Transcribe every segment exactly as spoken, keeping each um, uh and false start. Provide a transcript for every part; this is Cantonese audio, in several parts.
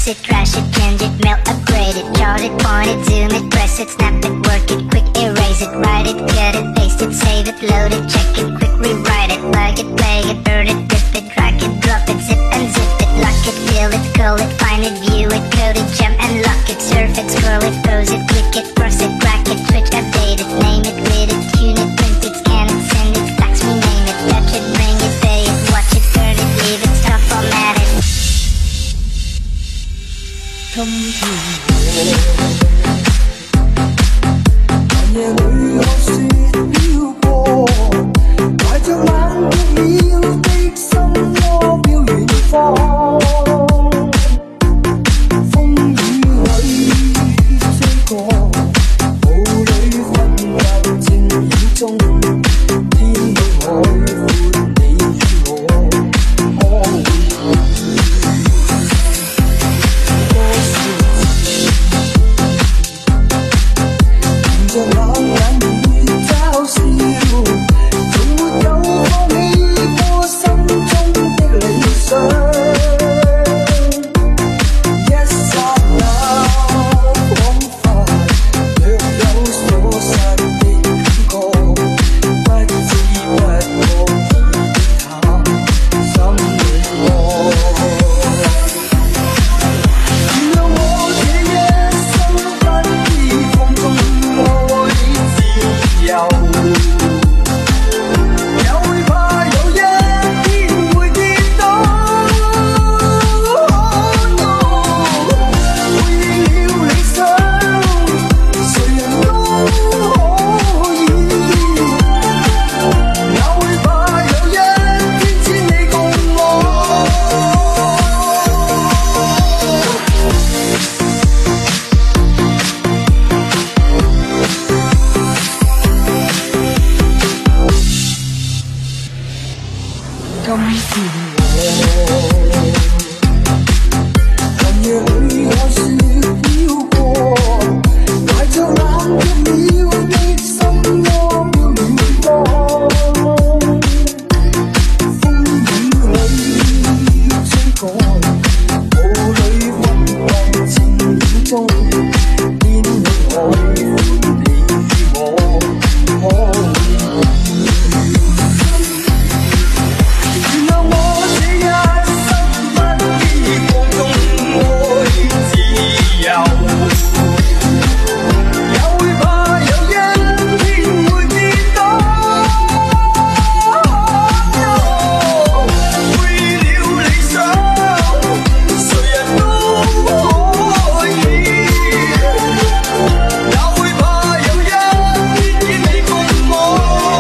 Press it, crash it, change it, melt, upgrade it. Chart it, point it, zoom it, press it, snap it, work it, quick erase it. Write it, cut it, paste it, save it, load it, check it, quick rewrite it. Plug it, play it, burn it, rip it, drag it, drop it, zip and zip it. Lock it, fill it, call it, find it, view it, code it, jump and lock it. Surf it, scroll it, pose it, click it, cross it, crack it, switch, update it. Name it, read it, tune it, print it, scan it, send it, fax, rename it. Touch it, bring it, pay it, watch it, burn it, leave it, stop, format it. 今天我夜里看雪飄過，懷着冷卻了的心窩飄遠方。風雨裏追過，霧裏分隔靜影中，天到海闊你與我，可會？ 着冷眼會嘲笑，從沒有放棄過心中的理想。一剎那恍惚，若有所失的感覺，不知不覺已淡心裏過。原諒我這一生不羈放縱。 有，也會怕有一天會跌倒。背棄了理想，誰人都可以。也會怕有一天只你共我。 今天我寒夜裏看雪飄過，懷着冷卻了的心窩飄遠方。風雨裏追趕，霧裏分隔靜影中，天裏海闊你與我，可會？ 原諒我這一生不羈放縱愛自由，也會怕有一天會跌倒。背了理想，誰人都可以，也會怕有一天只你共我。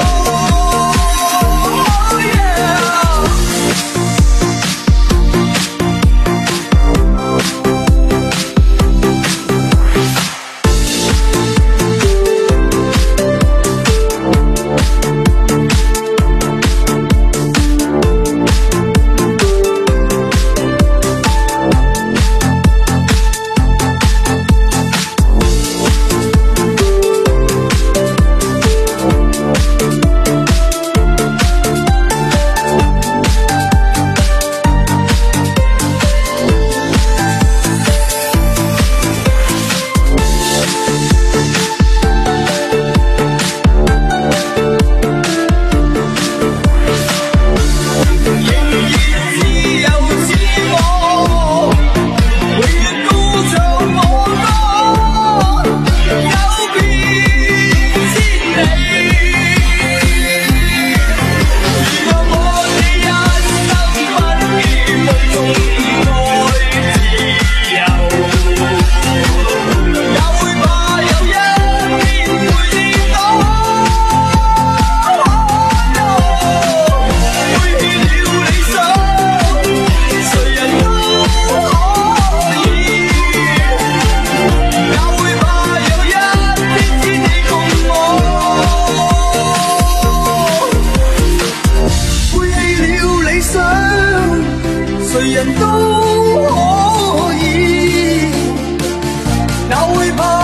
誰人都可以，哪會怕？